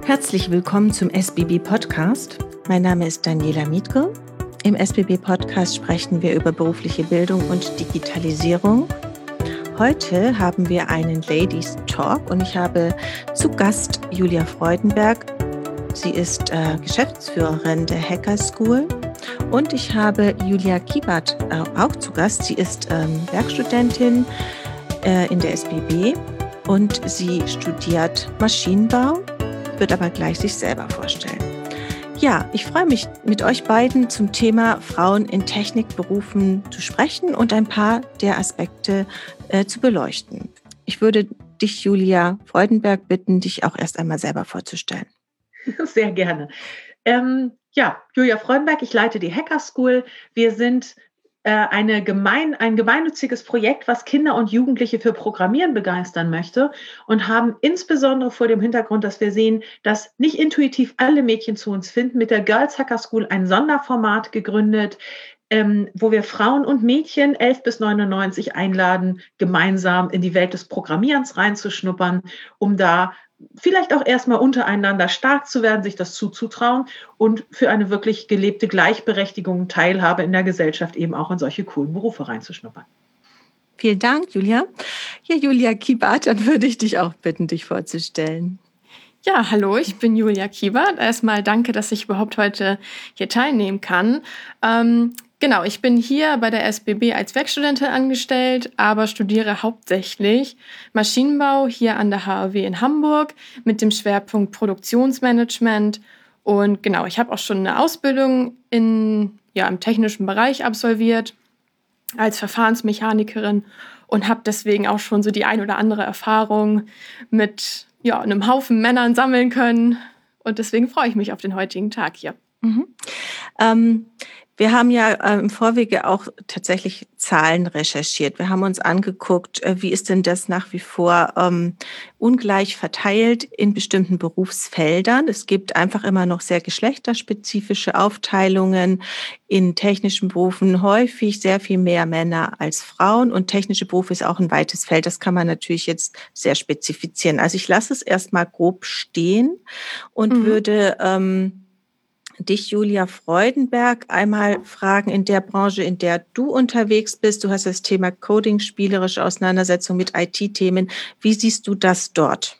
Herzlich willkommen zum SBB Podcast. Mein Name ist Daniela Mietke. Im SBB Podcast sprechen wir über berufliche Bildung und Digitalisierung. Heute haben wir einen Ladies Talk und ich habe zu Gast Julia Freudenberg. Sie ist Geschäftsführerin der Hacker School und ich habe Julia Kiebert auch zu Gast. Sie ist Werkstudentin in der SBB und sie studiert Maschinenbau, wird aber gleich sich selber vorstellen. Ja, ich freue mich, mit euch beiden zum Thema Frauen in Technikberufen zu sprechen und ein paar der Aspekte zu beleuchten. Ich würde dich, Julia Freudenberg, bitten, dich auch erst einmal selber vorzustellen. Sehr gerne. Julia Freudenberg, ich leite die Hacker School. Wir sind ein gemeinnütziges Projekt, was Kinder und Jugendliche für Programmieren begeistern möchte und haben insbesondere vor dem Hintergrund, dass wir sehen, dass nicht intuitiv alle Mädchen zu uns finden, mit der Girls Hacker School ein Sonderformat gegründet, wo wir Frauen und Mädchen 11 bis 99 einladen, gemeinsam in die Welt des Programmierens reinzuschnuppern, um da vielleicht auch erstmal untereinander stark zu werden, sich das zuzutrauen und für eine wirklich gelebte Gleichberechtigung, Teilhabe in der Gesellschaft eben auch in solche coolen Berufe reinzuschnuppern. Vielen Dank, Julia. Ja, Julia Kiebert, dann würde ich dich auch bitten, dich vorzustellen. Ja, hallo, ich bin Julia Kiebert. Erstmal danke, dass ich überhaupt heute hier teilnehmen kann. Genau, ich bin hier bei der SBB als Werkstudentin angestellt, aber studiere hauptsächlich Maschinenbau hier an der HAW in Hamburg mit dem Schwerpunkt Produktionsmanagement. Und genau, ich habe auch schon eine Ausbildung im technischen Bereich absolviert als Verfahrensmechanikerin und habe deswegen auch schon so die ein oder andere Erfahrung mit einem Haufen Männern sammeln können. Und deswegen freue ich mich auf den heutigen Tag hier. Wir haben ja im Vorwege auch tatsächlich Zahlen recherchiert. Wir haben uns angeguckt, wie ist denn das nach wie vor ungleich verteilt in bestimmten Berufsfeldern. Es gibt einfach immer noch sehr geschlechterspezifische Aufteilungen in technischen Berufen, häufig sehr viel mehr Männer als Frauen. Und technische Berufe ist auch ein weites Feld. Das kann man natürlich jetzt sehr spezifizieren. Also ich lasse es erstmal grob stehen und würde dich, Julia Freudenberg, einmal fragen, in der Branche, in der du unterwegs bist. Du hast das Thema Coding, spielerische Auseinandersetzung mit IT-Themen. Wie siehst du das dort?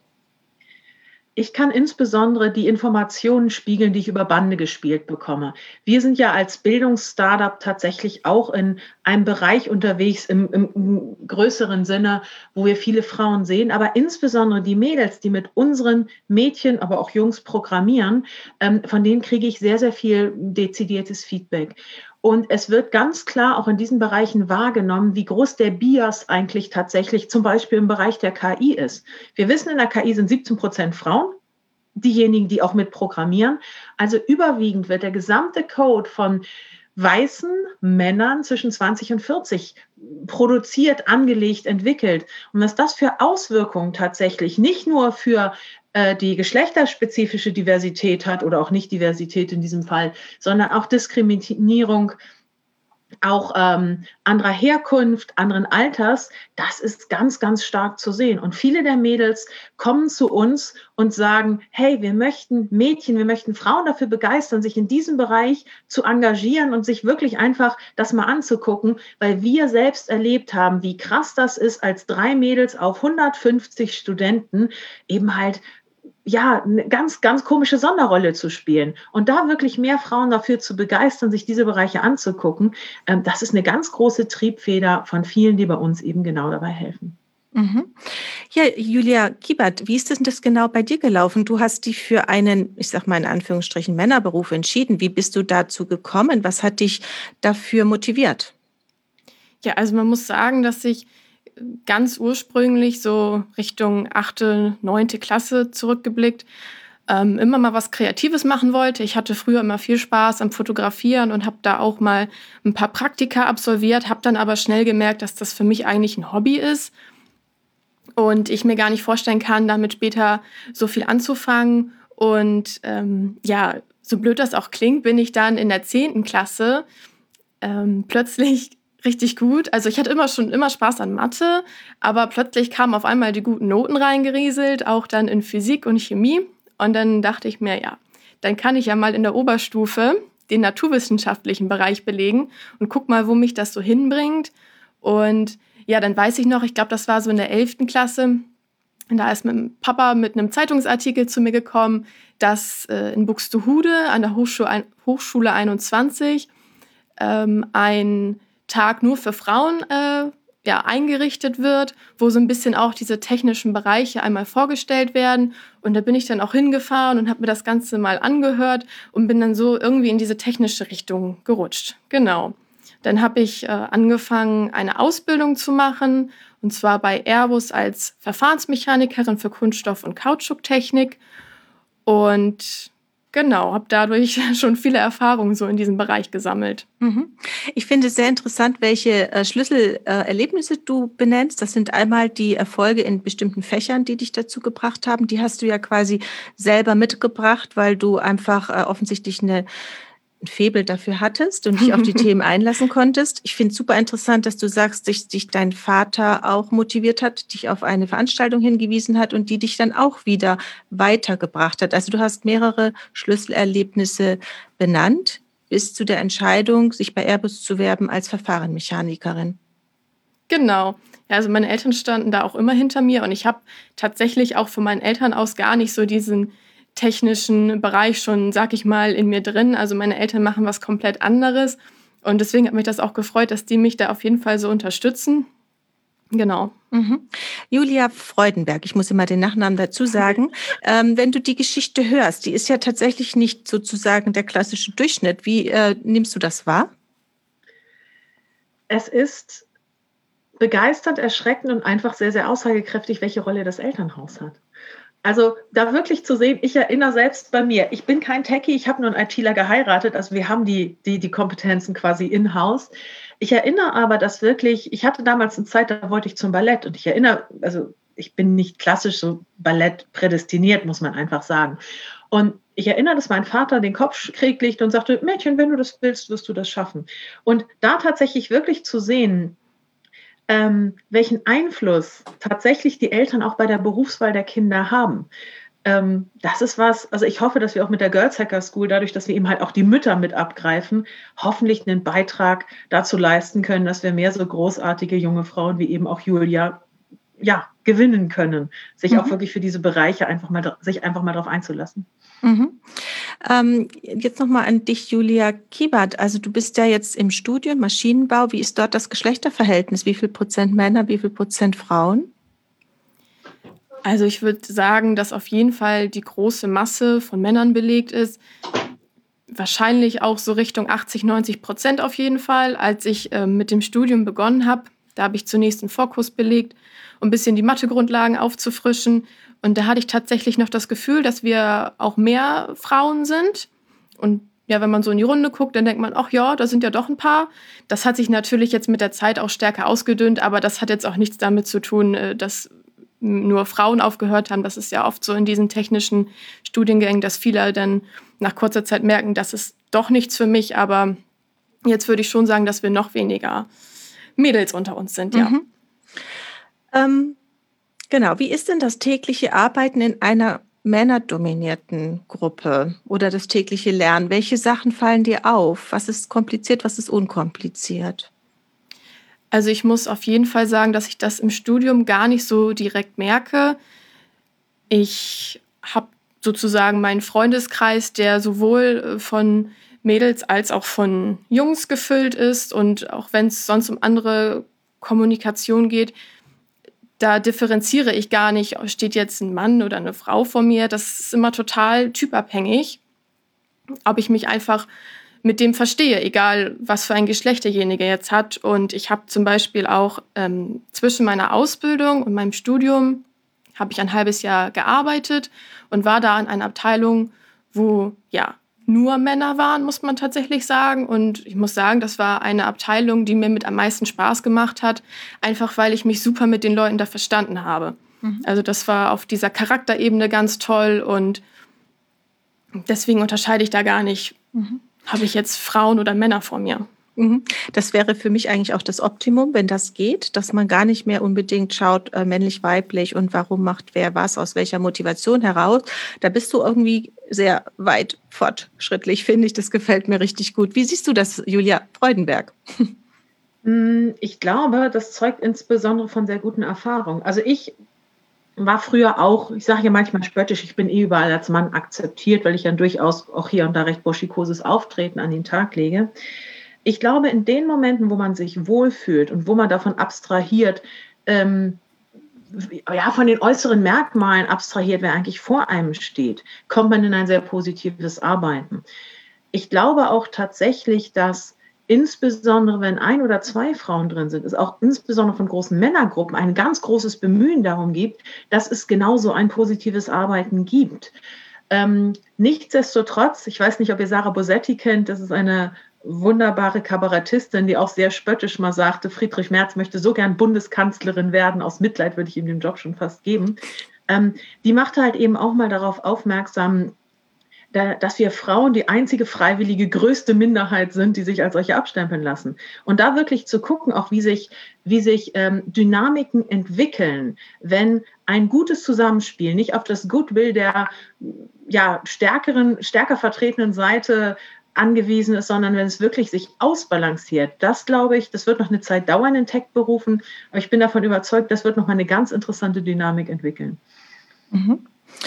Ich kann insbesondere die Informationen spiegeln, die ich über Bande gespielt bekomme. Wir sind ja als Bildungsstartup tatsächlich auch in einem Bereich unterwegs im größeren Sinne, wo wir viele Frauen sehen, aber insbesondere die Mädels, die mit unseren Mädchen, aber auch Jungs programmieren, von denen kriege ich sehr, sehr viel dezidiertes Feedback. Und es wird ganz klar auch in diesen Bereichen wahrgenommen, wie groß der Bias eigentlich tatsächlich zum Beispiel im Bereich der KI ist. Wir wissen, in der KI sind 17% Frauen, diejenigen, die auch mit programmieren. Also überwiegend wird der gesamte Code von weißen Männern zwischen 20 und 40 produziert, angelegt, entwickelt. Und was das für Auswirkungen tatsächlich nicht nur für die geschlechterspezifische Diversität hat oder auch nicht Diversität in diesem Fall, sondern auch Diskriminierung, auch anderer Herkunft, anderen Alters, das ist ganz, ganz stark zu sehen. Und viele der Mädels kommen zu uns und sagen, hey, wir möchten Frauen dafür begeistern, sich in diesem Bereich zu engagieren und sich wirklich einfach das mal anzugucken, weil wir selbst erlebt haben, wie krass das ist, als 3 Mädels auf 150 Studenten eben halt eine ganz, ganz komische Sonderrolle zu spielen und da wirklich mehr Frauen dafür zu begeistern, sich diese Bereiche anzugucken, das ist eine ganz große Triebfeder von vielen, die bei uns eben genau dabei helfen. Ja, Julia Kiebert, wie ist denn das genau bei dir gelaufen? Du hast dich für einen, ich sag mal in Anführungsstrichen, Männerberuf entschieden. Wie bist du dazu gekommen? Was hat dich dafür motiviert? Ja, also man muss sagen, dass ich ganz ursprünglich so Richtung 8., 9. Klasse zurückgeblickt, immer mal was Kreatives machen wollte. Ich hatte früher immer viel Spaß am Fotografieren und habe da auch mal ein paar Praktika absolviert, habe dann aber schnell gemerkt, dass das für mich eigentlich ein Hobby ist und ich mir gar nicht vorstellen kann, damit später so viel anzufangen. Und so blöd das auch klingt, bin ich dann in der 10. Klasse plötzlich richtig gut. Also ich hatte immer Spaß an Mathe, aber plötzlich kamen auf einmal die guten Noten reingerieselt, auch dann in Physik und Chemie. Und dann dachte ich mir, ja, dann kann ich ja mal in der Oberstufe den naturwissenschaftlichen Bereich belegen und guck mal, wo mich das so hinbringt. Und ja, dann weiß ich noch, ich glaube, das war so in der 11. Klasse. Und da ist mein Papa mit einem Zeitungsartikel zu mir gekommen, dass in Buxtehude an der Hochschule 21 ein Tag nur für Frauen eingerichtet wird, wo so ein bisschen auch diese technischen Bereiche einmal vorgestellt werden. Und da bin ich dann auch hingefahren und habe mir das Ganze mal angehört und bin dann so irgendwie in diese technische Richtung gerutscht. Genau. Dann habe ich angefangen, eine Ausbildung zu machen, und zwar bei Airbus als Verfahrensmechanikerin für Kunststoff- und Kautschuktechnik. Und genau, habe dadurch schon viele Erfahrungen so in diesem Bereich gesammelt. Ich finde es sehr interessant, welche Schlüsselerlebnisse du benennst. Das sind einmal die Erfolge in bestimmten Fächern, die dich dazu gebracht haben. Die hast du ja quasi selber mitgebracht, weil du einfach offensichtlich ein Faible dafür hattest und dich auf die Themen einlassen konntest. Ich finde es super interessant, dass du sagst, dich dein Vater auch motiviert hat, dich auf eine Veranstaltung hingewiesen hat und die dich dann auch wieder weitergebracht hat. Also du hast mehrere Schlüsselerlebnisse benannt bis zu der Entscheidung, sich bei Airbus zu werben als Verfahrenmechanikerin. Genau. Ja, also meine Eltern standen da auch immer hinter mir und ich habe tatsächlich auch von meinen Eltern aus gar nicht so diesen technischen Bereich schon, sag ich mal, in mir drin. Also meine Eltern machen was komplett anderes und deswegen hat mich das auch gefreut, dass die mich da auf jeden Fall so unterstützen. Genau. Julia Freudenberg, ich muss immer den Nachnamen dazu sagen. Wenn du die Geschichte hörst, die ist ja tatsächlich nicht sozusagen der klassische Durchschnitt. Wie nimmst du das wahr? Es ist begeisternd, erschreckend und einfach sehr, sehr aussagekräftig, welche Rolle das Elternhaus hat. Also da wirklich zu sehen, ich erinnere selbst bei mir, ich bin kein Techie, ich habe nur einen ITler geheiratet, also wir haben die Kompetenzen quasi in-house. Ich erinnere aber, dass wirklich, ich hatte damals eine Zeit, da wollte ich zum Ballett und ich erinnere, also ich bin nicht klassisch so Ballett prädestiniert, muss man einfach sagen. Und ich erinnere, dass mein Vater den Kopf schräg legte und sagte, Mädchen, wenn du das willst, wirst du das schaffen. Und da tatsächlich wirklich zu sehen, welchen Einfluss tatsächlich die Eltern auch bei der Berufswahl der Kinder haben. Das ist was, also ich hoffe, dass wir auch mit der Girls Hacker School, dadurch, dass wir eben halt auch die Mütter mit abgreifen, hoffentlich einen Beitrag dazu leisten können, dass wir mehr so großartige junge Frauen wie eben auch Julia gewinnen können, sich auch wirklich für diese Bereiche einfach mal darauf einzulassen. Jetzt nochmal an dich, Julia Kiebert. Also du bist ja jetzt im Studium Maschinenbau. Wie ist dort das Geschlechterverhältnis? Wie viel Prozent Männer, wie viel Prozent Frauen? Also ich würde sagen, dass auf jeden Fall die große Masse von Männern belegt ist. Wahrscheinlich auch so Richtung 80-90% auf jeden Fall. Als ich mit dem Studium begonnen habe, da habe ich zunächst einen Vorkurs belegt, um ein bisschen die Mathegrundlagen aufzufrischen. Und da hatte ich tatsächlich noch das Gefühl, dass wir auch mehr Frauen sind. Und ja, wenn man so in die Runde guckt, dann denkt man, ach ja, da sind ja doch ein paar. Das hat sich natürlich jetzt mit der Zeit auch stärker ausgedünnt, aber das hat jetzt auch nichts damit zu tun, dass nur Frauen aufgehört haben. Das ist ja oft so in diesen technischen Studiengängen, dass viele dann nach kurzer Zeit merken, das ist doch nichts für mich. Aber jetzt würde ich schon sagen, dass wir noch weniger Mädels unter uns sind, ja. Genau, wie ist denn das tägliche Arbeiten in einer männerdominierten Gruppe oder das tägliche Lernen? Welche Sachen fallen dir auf? Was ist kompliziert, was ist unkompliziert? Also ich muss auf jeden Fall sagen, dass ich das im Studium gar nicht so direkt merke. Ich habe sozusagen meinen Freundeskreis, der sowohl von Mädels als auch von Jungs gefüllt ist. Und auch wenn es sonst um andere Kommunikation geht, da differenziere ich gar nicht, steht jetzt ein Mann oder eine Frau vor mir. Das ist immer total typabhängig, ob ich mich einfach mit dem verstehe, egal was für ein Geschlecht derjenige jetzt hat. Und ich habe zum Beispiel auch zwischen meiner Ausbildung und meinem Studium habe ich ein halbes Jahr gearbeitet und war da in einer Abteilung, wo ja nur Männer waren, muss man tatsächlich sagen. Und ich muss sagen, das war eine Abteilung, die mir mit am meisten Spaß gemacht hat, einfach weil ich mich super mit den Leuten da verstanden habe. Also das war auf dieser Charakterebene ganz toll und deswegen unterscheide ich da gar nicht, habe ich jetzt Frauen oder Männer vor mir. Mhm. Das wäre für mich eigentlich auch das Optimum, wenn das geht, dass man gar nicht mehr unbedingt schaut, männlich, weiblich und warum macht wer was, aus welcher Motivation heraus. Da bist du irgendwie sehr weit fortschrittlich, finde ich. Das gefällt mir richtig gut. Wie siehst du das, Julia Freudenberg? Ich glaube, das zeugt insbesondere von sehr guten Erfahrungen. Also ich war früher auch, ich sage ja manchmal spöttisch, ich bin überall als Mann akzeptiert, weil ich dann durchaus auch hier und da recht burschikoses Auftreten an den Tag lege. Ich glaube, in den Momenten, wo man sich wohlfühlt und wo man davon abstrahiert, von den äußeren Merkmalen abstrahiert, wer eigentlich vor einem steht, kommt man in ein sehr positives Arbeiten. Ich glaube auch tatsächlich, dass insbesondere wenn 1 oder 2 Frauen drin sind, es auch insbesondere von großen Männergruppen ein ganz großes Bemühen darum gibt, dass es genauso ein positives Arbeiten gibt. Nichtsdestotrotz, ich weiß nicht, ob ihr Sarah Bosetti kennt, das ist eine wunderbare Kabarettistin, die auch sehr spöttisch mal sagte, Friedrich Merz möchte so gern Bundeskanzlerin werden, aus Mitleid würde ich ihm den Job schon fast geben. Die machte halt eben auch mal darauf aufmerksam, dass wir Frauen die einzige freiwillige größte Minderheit sind, die sich als solche abstempeln lassen. Und da wirklich zu gucken, auch wie sich Dynamiken entwickeln, wenn ein gutes Zusammenspiel nicht auf das Goodwill der stärker vertretenen Seite angewiesen ist, sondern wenn es wirklich sich ausbalanciert. Das glaube ich, das wird noch eine Zeit dauern in Tech-Berufen, aber ich bin davon überzeugt, das wird noch mal eine ganz interessante Dynamik entwickeln. Mhm.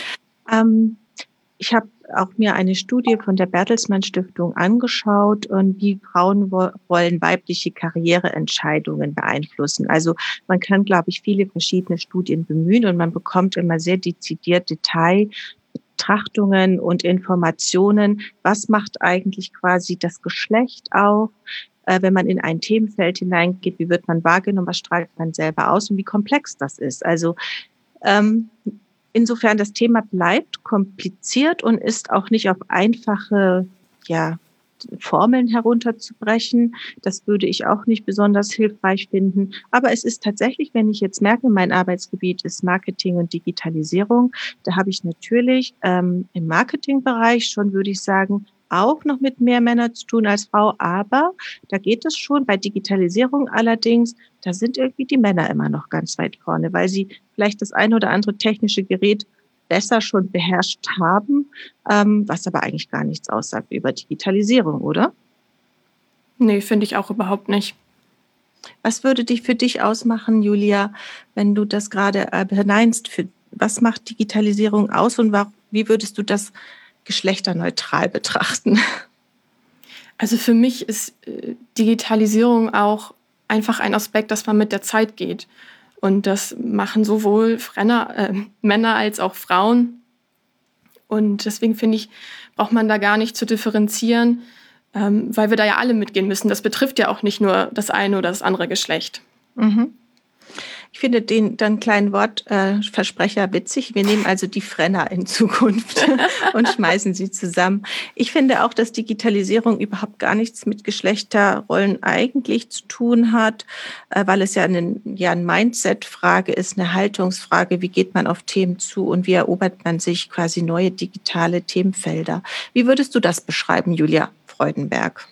Ich habe auch mir eine Studie von der Bertelsmann Stiftung angeschaut und wie Frauen wollen weibliche Karriereentscheidungen beeinflussen. Also man kann, glaube ich, viele verschiedene Studien bemühen und man bekommt immer sehr dezidiert Detailbetrachtungen und Informationen. Was macht eigentlich quasi das Geschlecht auch? Wenn man in ein Themenfeld hineingeht, wie wird man wahrgenommen, was strahlt man selber aus und wie komplex das ist. Also insofern, das Thema bleibt kompliziert und ist auch nicht auf einfache Formeln herunterzubrechen. Das würde ich auch nicht besonders hilfreich finden. Aber es ist tatsächlich, wenn ich jetzt merke, mein Arbeitsgebiet ist Marketing und Digitalisierung, da habe ich natürlich im Marketingbereich schon, würde ich sagen, auch noch mit mehr Männern zu tun als Frau. Aber da geht es schon. Bei Digitalisierung allerdings, da sind irgendwie die Männer immer noch ganz weit vorne, weil sie vielleicht das ein oder andere technische Gerät besser schon beherrscht haben, was aber eigentlich gar nichts aussagt über Digitalisierung, oder? Nee, finde ich auch überhaupt nicht. Was würde für dich ausmachen, Julia, wenn du das gerade beneinst? Was macht Digitalisierung aus und wie würdest du das geschlechterneutral betrachten? Also für mich ist Digitalisierung auch einfach ein Aspekt, dass man mit der Zeit geht. Und das machen sowohl Männer als auch Frauen. Und deswegen finde ich, braucht man da gar nicht zu differenzieren, weil wir da ja alle mitgehen müssen. Das betrifft ja auch nicht nur das eine oder das andere Geschlecht. Mhm. Ich finde den dann kleinen Wortversprecher witzig. Wir nehmen also die Frenner in Zukunft und schmeißen sie zusammen. Ich finde auch, dass Digitalisierung überhaupt gar nichts mit Geschlechterrollen eigentlich zu tun hat, weil es ja eine Mindset-Frage ist, eine Haltungsfrage. Wie geht man auf Themen zu und wie erobert man sich quasi neue digitale Themenfelder? Wie würdest du das beschreiben, Julia Freudenberg?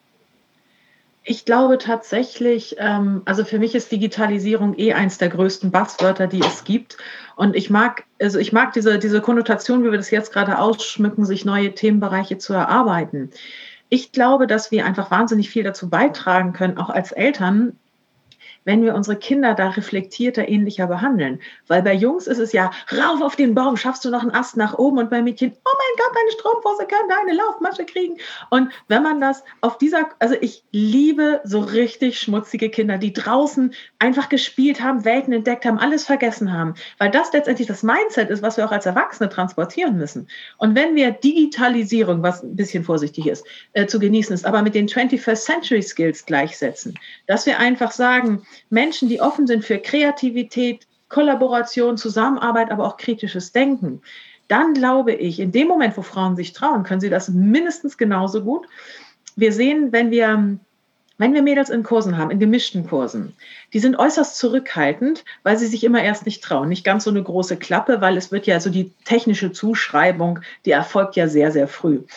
Ich glaube tatsächlich, also für mich ist Digitalisierung eins der größten Buzzwörter, die es gibt. Und ich mag diese Konnotation, wie wir das jetzt gerade ausschmücken, sich neue Themenbereiche zu erarbeiten. Ich glaube, dass wir einfach wahnsinnig viel dazu beitragen können, auch als Eltern, wenn wir unsere Kinder da reflektierter, ähnlicher behandeln. Weil bei Jungs ist es ja, rauf auf den Baum, schaffst du noch einen Ast nach oben, und bei Mädchen, oh mein Gott, deine Strumpfhose kann deine Laufmasche kriegen. Und wenn man das also ich liebe so richtig schmutzige Kinder, die draußen einfach gespielt haben, Welten entdeckt haben, alles vergessen haben. Weil das letztendlich das Mindset ist, was wir auch als Erwachsene transportieren müssen. Und wenn wir Digitalisierung, was ein bisschen vorsichtig ist, zu genießen ist, aber mit den 21st Century Skills gleichsetzen, dass wir einfach sagen, Menschen, die offen sind für Kreativität, Kollaboration, Zusammenarbeit, aber auch kritisches Denken, dann glaube ich, in dem Moment, wo Frauen sich trauen, können sie das mindestens genauso gut. Wir sehen, wenn wir Mädels in Kursen haben, in gemischten Kursen, die sind äußerst zurückhaltend, weil sie sich immer erst nicht trauen. Nicht ganz so eine große Klappe, weil es wird ja so die technische Zuschreibung, die erfolgt ja sehr, sehr früh.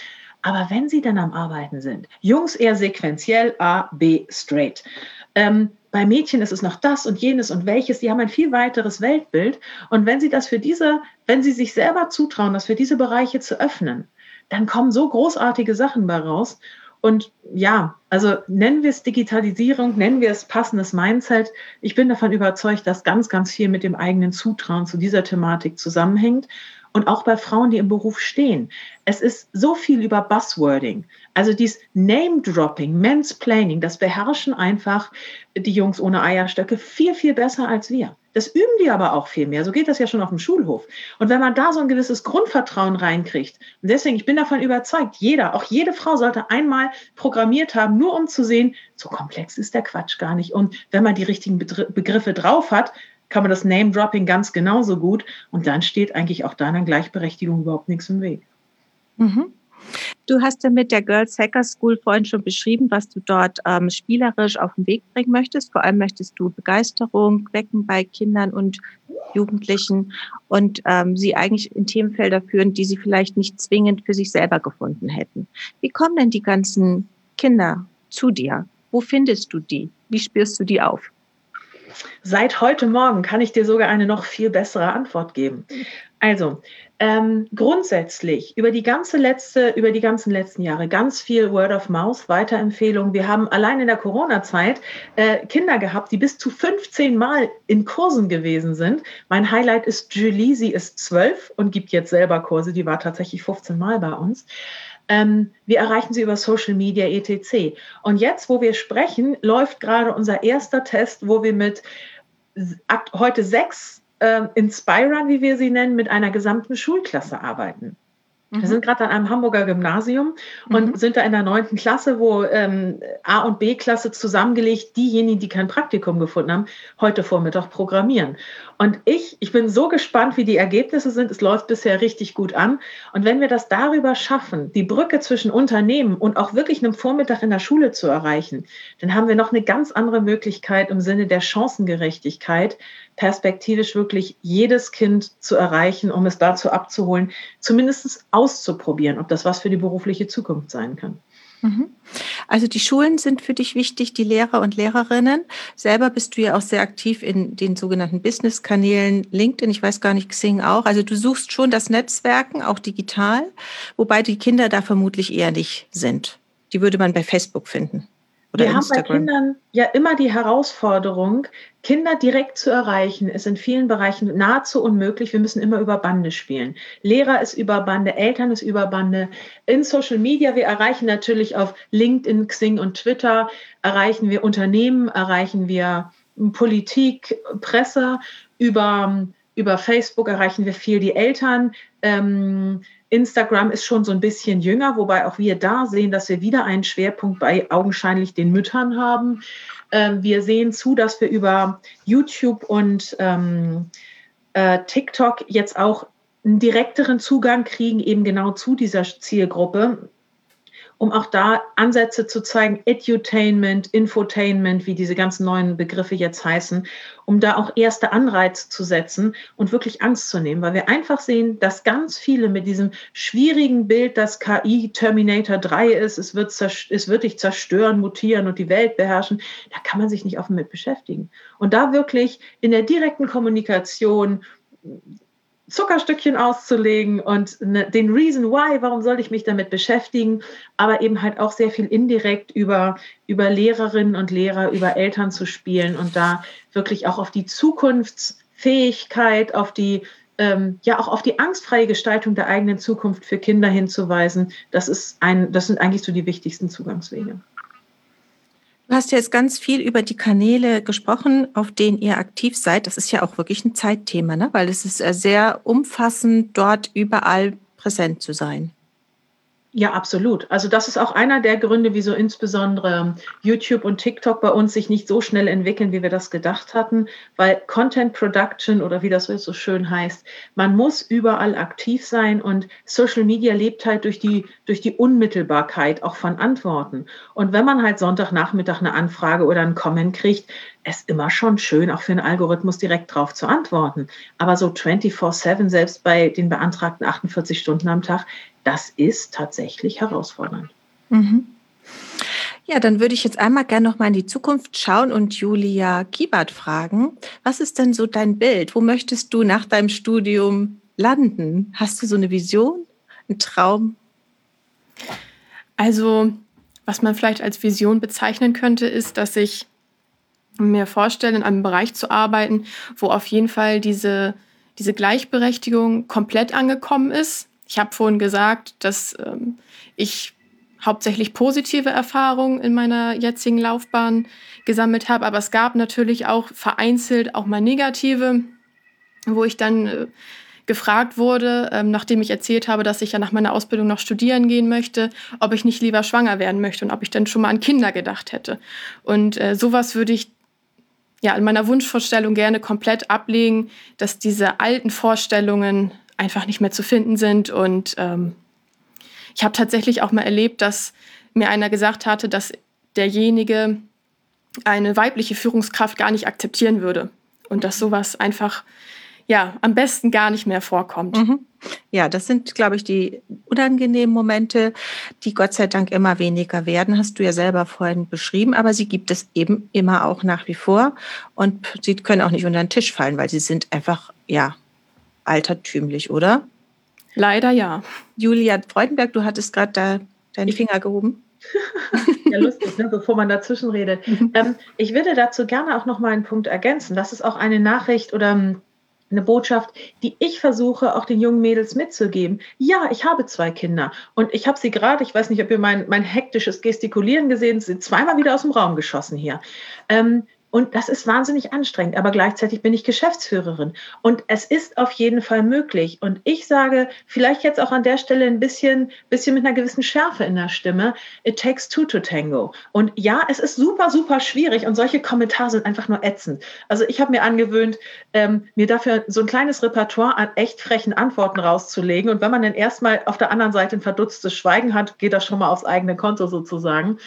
Aber wenn sie dann am Arbeiten sind, Jungs eher sequenziell, A, B, straight. Bei Mädchen ist es noch das und jenes und welches, die haben ein viel weiteres Weltbild. Und wenn sie wenn sie sich selber zutrauen, das für diese Bereiche zu öffnen, dann kommen so großartige Sachen bei raus. Und ja, also nennen wir es Digitalisierung, nennen wir es passendes Mindset. Ich bin davon überzeugt, dass ganz, ganz viel mit dem eigenen Zutrauen zu dieser Thematik zusammenhängt. Und auch bei Frauen, die im Beruf stehen. Es ist so viel über Buzzwording. Also dieses Name-Dropping, Mansplaining, das beherrschen einfach die Jungs ohne Eierstöcke viel, viel besser als wir. Das üben die aber auch viel mehr. So geht das ja schon auf dem Schulhof. Und wenn man da so ein gewisses Grundvertrauen reinkriegt, und deswegen, ich bin davon überzeugt, auch jede Frau sollte einmal programmiert haben, nur um zu sehen, so komplex ist der Quatsch gar nicht. Und wenn man die richtigen Begriffe drauf hat, kann man das Name-Dropping ganz genauso gut. Und dann steht eigentlich auch deiner Gleichberechtigung überhaupt nichts im Weg. Mhm. Du hast ja mit der Girls Hacker School vorhin schon beschrieben, was du dort spielerisch auf den Weg bringen möchtest. Vor allem möchtest du Begeisterung wecken bei Kindern und Jugendlichen und sie eigentlich in Themenfelder führen, die sie vielleicht nicht zwingend für sich selber gefunden hätten. Wie kommen denn die ganzen Kinder zu dir? Wo findest du die? Wie spürst du die auf? Seit heute Morgen kann ich dir sogar eine noch viel bessere Antwort geben. Also, grundsätzlich über die ganzen letzten Jahre ganz viel Word of Mouth, Weiterempfehlungen. Wir haben allein in der Corona-Zeit Kinder gehabt, die bis zu 15 Mal in Kursen gewesen sind. Mein Highlight ist Julie, sie ist 12 und gibt jetzt selber Kurse. Die war tatsächlich 15 Mal bei uns. Wir erreichen sie über Social Media etc. Und jetzt, wo wir sprechen, läuft gerade unser erster Test, wo wir mit heute 6 Inspirern, wie wir sie nennen, mit einer gesamten Schulklasse arbeiten. Wir sind gerade an einem Hamburger Gymnasium und sind da in der 9. Klasse, wo A- und B-Klasse zusammengelegt, diejenigen, die kein Praktikum gefunden haben, heute Vormittag programmieren. Und ich bin so gespannt, wie die Ergebnisse sind. Es läuft bisher richtig gut an. Und wenn wir das darüber schaffen, die Brücke zwischen Unternehmen und auch wirklich einem Vormittag in der Schule zu erreichen, dann haben wir noch eine ganz andere Möglichkeit im Sinne der Chancengerechtigkeit, perspektivisch wirklich jedes Kind zu erreichen, um es dazu abzuholen, zumindest auszuprobieren, ob das was für die berufliche Zukunft sein kann. Also die Schulen sind für dich wichtig, die Lehrer und Lehrerinnen. Selber bist du ja auch sehr aktiv in den sogenannten Business-Kanälen, LinkedIn, ich weiß gar nicht, Xing auch. Also du suchst schon das Netzwerken, auch digital, wobei die Kinder da vermutlich eher nicht sind. Die würde man bei Facebook finden. Wir haben bei Kindern ja immer die Herausforderung, Kinder direkt zu erreichen, ist in vielen Bereichen nahezu unmöglich. Wir müssen immer über Bande spielen. Lehrer ist über Bande, Eltern ist über Bande. In Social Media, wir erreichen natürlich auf LinkedIn, Xing und Twitter, erreichen wir Unternehmen, erreichen wir Politik, Presse. Über Facebook erreichen wir viel die Eltern. Instagram ist schon so ein bisschen jünger, wobei auch wir da sehen, dass wir wieder einen Schwerpunkt bei augenscheinlich den Müttern haben. Wir sehen zu, dass wir über YouTube und TikTok jetzt auch einen direkteren Zugang kriegen, eben genau zu dieser Zielgruppe, um auch da Ansätze zu zeigen, Edutainment, Infotainment, wie diese ganzen neuen Begriffe jetzt heißen, um da auch erste Anreize zu setzen und wirklich Angst zu nehmen, weil wir einfach sehen, dass ganz viele mit diesem schwierigen Bild, dass KI Terminator 3 ist, es wird dich zerstören, mutieren und die Welt beherrschen, da kann man sich nicht offen mit beschäftigen. Und da wirklich in der direkten Kommunikation Zuckerstückchen auszulegen und den Reason why, warum soll ich mich damit beschäftigen, aber eben halt auch sehr viel indirekt über Lehrerinnen und Lehrer, über Eltern zu spielen und da wirklich auch auf die Zukunftsfähigkeit, auf die auch auf die angstfreie Gestaltung der eigenen Zukunft für Kinder hinzuweisen. Das sind eigentlich so die wichtigsten Zugangswege. Du hast jetzt ganz viel über die Kanäle gesprochen, auf denen ihr aktiv seid. Das ist ja auch wirklich ein Zeitthema, ne? Weil es ist sehr umfassend, dort überall präsent zu sein. Ja, absolut. Also das ist auch einer der Gründe, wieso insbesondere YouTube und TikTok bei uns sich nicht so schnell entwickeln, wie wir das gedacht hatten, weil Content Production oder wie das so schön heißt, man muss überall aktiv sein und Social Media lebt halt durch die Unmittelbarkeit auch von Antworten. Und wenn man halt Sonntagnachmittag eine Anfrage oder einen Comment kriegt, ist immer schon schön, auch für einen Algorithmus direkt drauf zu antworten. Aber so 24/7, selbst bei den beantragten 48 Stunden am Tag, das ist tatsächlich herausfordernd. Mhm. Ja, dann würde ich jetzt einmal gerne noch mal in die Zukunft schauen und Julia Kiebert fragen, was ist denn so dein Bild? Wo möchtest du nach deinem Studium landen? Hast du so eine Vision, einen Traum? Also, was man vielleicht als Vision bezeichnen könnte, ist, dass ich mir vorstelle, in einem Bereich zu arbeiten, wo auf jeden Fall diese Gleichberechtigung komplett angekommen ist. Ich habe vorhin gesagt, dass ich hauptsächlich positive Erfahrungen in meiner jetzigen Laufbahn gesammelt habe, aber es gab natürlich auch vereinzelt auch mal negative, wo ich dann gefragt wurde, nachdem ich erzählt habe, dass ich ja nach meiner Ausbildung noch studieren gehen möchte, ob ich nicht lieber schwanger werden möchte und ob ich dann schon mal an Kinder gedacht hätte. Und sowas würde ich ja in meiner Wunschvorstellung gerne komplett ablegen, dass diese alten Vorstellungen einfach nicht mehr zu finden sind. Und ich habe tatsächlich auch mal erlebt, dass mir einer gesagt hatte, dass derjenige eine weibliche Führungskraft gar nicht akzeptieren würde und dass sowas einfach am besten gar nicht mehr vorkommt. Mhm. Ja, das sind, glaube ich, die unangenehmen Momente, die Gott sei Dank immer weniger werden, hast du ja selber vorhin beschrieben, aber sie gibt es eben immer auch nach wie vor und sie können auch nicht unter den Tisch fallen, weil sie sind einfach, altertümlich, oder? Leider ja. Julia Freudenberg, du hattest gerade da deinen Finger gehoben. Ja, lustig, ne? Bevor man dazwischen redet. Ich würde dazu gerne auch noch mal einen Punkt ergänzen. Das ist auch eine Nachricht oder eine Botschaft, die ich versuche, auch den jungen Mädels mitzugeben. Ja, ich habe 2 Kinder und ich habe sie gerade, ich weiß nicht, ob ihr mein hektisches Gestikulieren gesehen, sind zweimal wieder aus dem Raum geschossen hier. Und das ist wahnsinnig anstrengend, aber gleichzeitig bin ich Geschäftsführerin. Und es ist auf jeden Fall möglich. Und ich sage vielleicht jetzt auch an der Stelle ein bisschen mit einer gewissen Schärfe in der Stimme, it takes 2 to tango. Und ja, es ist super, super schwierig und solche Kommentare sind einfach nur ätzend. Also ich habe mir angewöhnt, mir dafür so ein kleines Repertoire an echt frechen Antworten rauszulegen. Und wenn man dann erstmal auf der anderen Seite ein verdutztes Schweigen hat, geht das schon mal aufs eigene Konto sozusagen.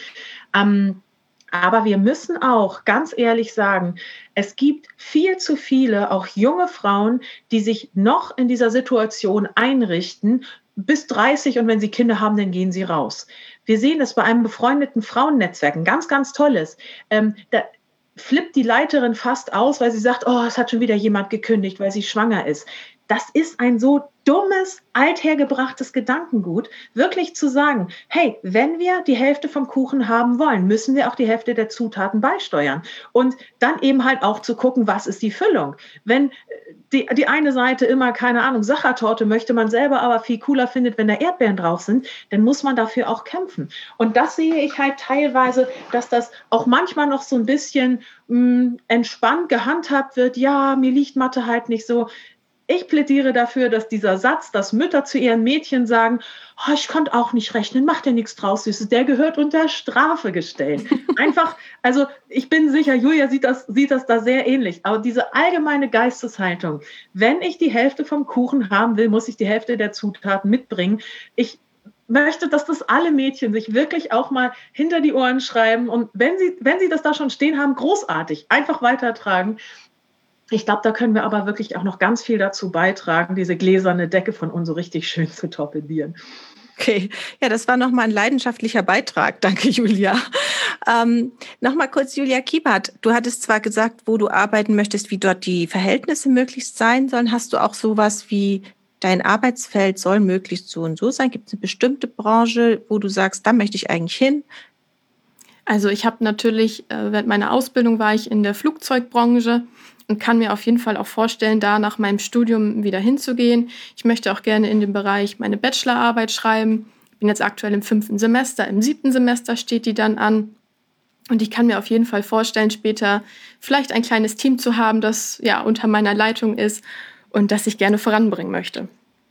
Aber wir müssen auch ganz ehrlich sagen, es gibt viel zu viele, auch junge Frauen, die sich noch in dieser Situation einrichten, bis 30 und wenn sie Kinder haben, dann gehen sie raus. Wir sehen es bei einem befreundeten Frauennetzwerk, ein ganz, ganz tolles. Da flippt die Leiterin fast aus, weil sie sagt, oh, es hat schon wieder jemand gekündigt, weil sie schwanger ist. Das ist ein so dummes, althergebrachtes Gedankengut, wirklich zu sagen, hey, wenn wir die Hälfte vom Kuchen haben wollen, müssen wir auch die Hälfte der Zutaten beisteuern. Und dann eben halt auch zu gucken, was ist die Füllung. Wenn die eine Seite immer, keine Ahnung, Sachertorte möchte, man selber aber viel cooler findet, wenn da Erdbeeren drauf sind, dann muss man dafür auch kämpfen. Und das sehe ich halt teilweise, dass das auch manchmal noch so ein bisschen entspannt gehandhabt wird. Ja, mir liegt Mathe halt nicht so. Ich plädiere dafür, dass dieser Satz, dass Mütter zu ihren Mädchen sagen, oh, ich konnte auch nicht rechnen, macht ja nichts draus, Süßes, der gehört unter Strafe gestellt. Einfach, also ich bin sicher, Julia sieht das da sehr ähnlich, aber diese allgemeine Geisteshaltung, wenn ich die Hälfte vom Kuchen haben will, muss ich die Hälfte der Zutaten mitbringen. Ich möchte, dass das alle Mädchen sich wirklich auch mal hinter die Ohren schreiben und wenn sie das da schon stehen haben, großartig, einfach weitertragen. Ich glaube, da können wir aber wirklich auch noch ganz viel dazu beitragen, diese gläserne Decke von uns so richtig schön zu torpedieren. Okay, ja, das war nochmal ein leidenschaftlicher Beitrag. Danke, Julia. Nochmal kurz, Julia Kiebert. Du hattest zwar gesagt, wo du arbeiten möchtest, wie dort die Verhältnisse möglichst sein sollen. Hast du auch sowas wie dein Arbeitsfeld soll möglichst so und so sein? Gibt es eine bestimmte Branche, wo du sagst, da möchte ich eigentlich hin? Also ich habe natürlich, während meiner Ausbildung war ich in der Flugzeugbranche und kann mir auf jeden Fall auch vorstellen, da nach meinem Studium wieder hinzugehen. Ich möchte auch gerne in dem Bereich meine Bachelorarbeit schreiben. Ich bin jetzt aktuell im 5. Semester, im 7. Semester steht die dann an. Und ich kann mir auf jeden Fall vorstellen, später vielleicht ein kleines Team zu haben, das ja unter meiner Leitung ist und das ich gerne voranbringen möchte.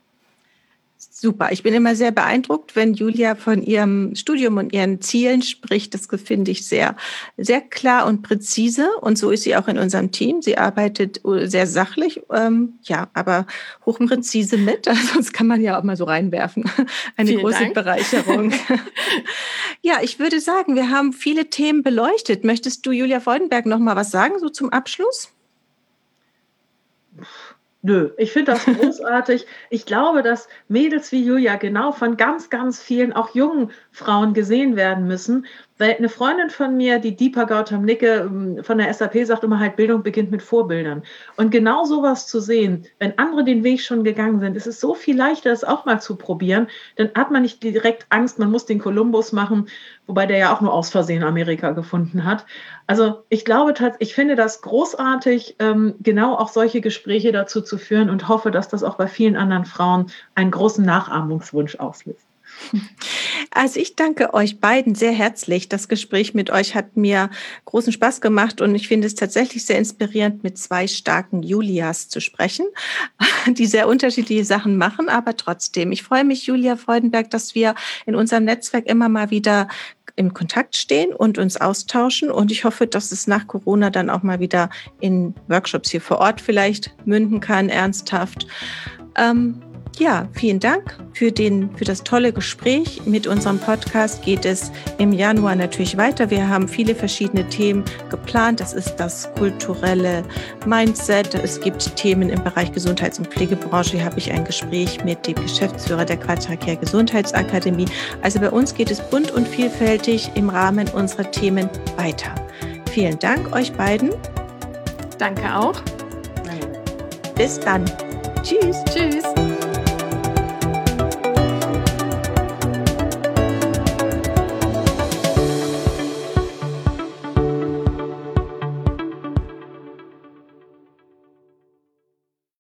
Super. Ich bin immer sehr beeindruckt, wenn Julia von ihrem Studium und ihren Zielen spricht. Das finde ich sehr, sehr klar und präzise. Und so ist sie auch in unserem Team. Sie arbeitet sehr sachlich, aber hochpräzise mit. Sonst kann man ja auch mal so reinwerfen. Eine Vielen große Dank. Bereicherung. Ja, ich würde sagen, wir haben viele Themen beleuchtet. Möchtest du, Julia Freudenberg, noch mal was sagen, so zum Abschluss? Nö, ich finde das großartig. Ich glaube, dass Mädels wie Julia genau von ganz, ganz vielen, auch jungen Frauen gesehen werden müssen. Weil eine Freundin von mir, die Deepa Gautam-Nicke von der SAP, sagt immer halt, Bildung beginnt mit Vorbildern. Und genau sowas zu sehen, wenn andere den Weg schon gegangen sind, ist es so viel leichter, das auch mal zu probieren. Dann hat man nicht direkt Angst, man muss den Kolumbus machen, wobei der ja auch nur aus Versehen Amerika gefunden hat. Also ich glaube, ich finde das großartig, genau auch solche Gespräche dazu zu führen und hoffe, dass das auch bei vielen anderen Frauen einen großen Nachahmungswunsch auslöst. Also ich danke euch beiden sehr herzlich. Das Gespräch mit euch hat mir großen Spaß gemacht und ich finde es tatsächlich sehr inspirierend, mit zwei starken Julias zu sprechen, die sehr unterschiedliche Sachen machen, aber trotzdem. Ich freue mich, Julia Freudenberg, dass wir in unserem Netzwerk immer mal wieder in Kontakt stehen und uns austauschen und ich hoffe, dass es nach Corona dann auch mal wieder in Workshops hier vor Ort vielleicht münden kann, ernsthaft. Ja, vielen Dank für das tolle Gespräch. Mit unserem Podcast geht es im Januar natürlich weiter. Wir haben viele verschiedene Themen geplant. Das ist das kulturelle Mindset. Es gibt Themen im Bereich Gesundheits- und Pflegebranche. Hier habe ich ein Gespräch mit dem Geschäftsführer der Quadracare Gesundheitsakademie. Also bei uns geht es bunt und vielfältig im Rahmen unserer Themen weiter. Vielen Dank euch beiden. Danke auch. Bis dann. Tschüss. Tschüss.